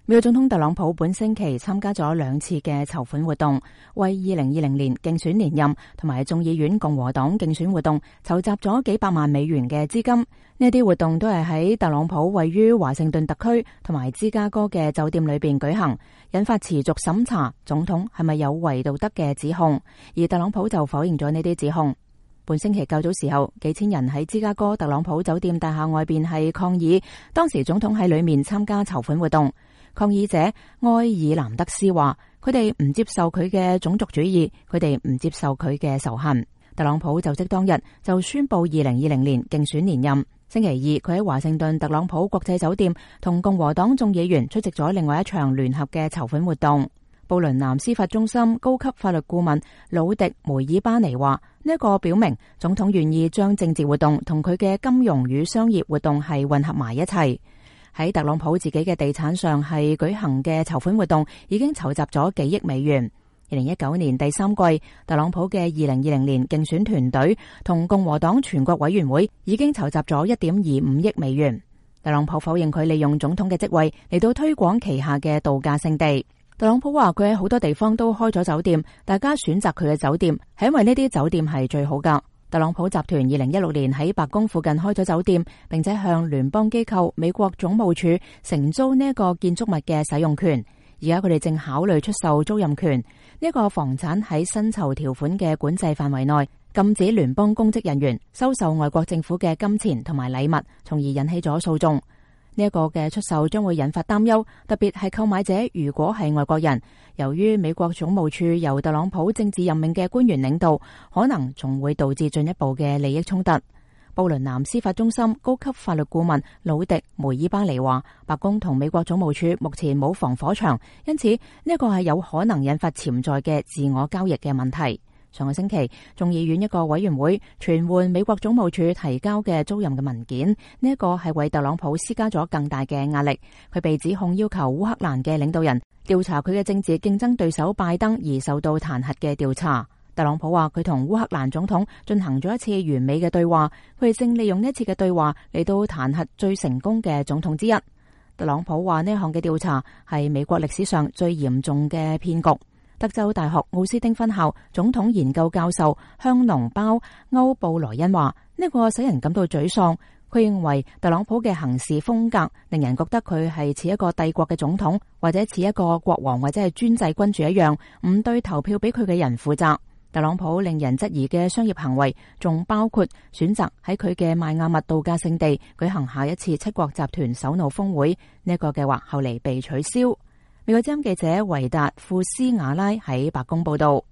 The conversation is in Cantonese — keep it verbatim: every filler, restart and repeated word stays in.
美國總統特朗普本星期參加咗兩次嘅籌款活動，為二零二零年競選連任同埋眾議院共和黨競選活動籌集咗幾百萬美元嘅資金。呢啲活動都係喺特朗普位於華盛頓特區同埋芝加哥嘅酒店裏邊舉行，引發持續審查總統係咪有違道德嘅指控，而特朗普就否認咗呢啲指控。本星期較早時候，幾千人喺芝加哥特朗普酒店大廈外邊係抗議，當時總統喺裏面參加籌款活動。抗議者埃爾南德斯話：佢哋唔接受佢嘅種族主義，佢哋唔接受佢嘅仇恨。特朗普就職當日就宣布二零二零年競選連任。星期二，佢喺華盛頓特朗普國際酒店同共和黨眾議員出席咗另外一場聯合嘅籌款活動。布倫南司法中心高級法律顧問魯迪梅爾巴尼話：呢一個表明總統願意將政治活動同佢嘅金融與商業活動係混合埋一齊。喺特朗普自己嘅地產上係舉行嘅籌款活動已經籌集咗幾億美元。二零一九年第三季，特朗普嘅二零二零年競選團隊同共和黨全國委員會已經籌集咗一點二五億美元。特朗普否認佢利用總統嘅職位嚟到推廣旗下嘅度假勝地。特朗普話佢喺好多地方都開咗酒店，大家選擇佢嘅酒店係因為呢啲酒店係最好㗎。特朗普集團二零一六年喺白宮附近開咗酒店，並且向聯邦機構美國總務署承租呢一個建築物嘅使用權。而家佢哋正考慮出售租賃權。呢一個房產喺薪酬條款嘅管制範圍內，禁止聯邦公職人員收受外國政府嘅金錢同埋禮物，從而引起咗訴訟。呢一個嘅出售將會引發擔憂，特別係購買者如果係外國人。由於美國總務處由特朗普政治任命嘅官員領導，可能仲會導致進一步嘅利益衝突。布倫南司法中心高級法律顧問魯迪梅爾巴尼話：白宮同美國總務處目前冇防火牆，因此呢一個係有可能引發潛在嘅自我交易嘅問題。上個星期，眾議院一個委員會傳喚美國總務處提交嘅租賃嘅文件，呢一個係為特朗普施加咗更大嘅壓力。佢被指控要求烏克蘭嘅領導人調查佢嘅政治競爭對手拜登而受到彈劾嘅調查。特朗普話佢同烏克蘭總統進行咗一次完美嘅對話，佢哋正利用呢一次嘅對話嚟到彈劾最成功嘅總統之一。特朗普話呢一項嘅調查係美國歷史上最嚴重嘅騙局。德州大學奧斯汀分校總統研究教授香農鮑歐布萊恩話：呢個使人感到沮喪。佢認為特朗普嘅行事風格令人覺得佢係似一個帝國嘅總統，或者似一個國王或者係專制君主一樣，唔對投票俾佢嘅人負責。特朗普令人質疑嘅商業行為，仲包括選擇喺佢嘅邁阿密度假勝地舉行下一次七國集團首腦峰會。呢、這個計劃後嚟被取消。美國之音記者維達庫斯瓦拉喺白宮報道。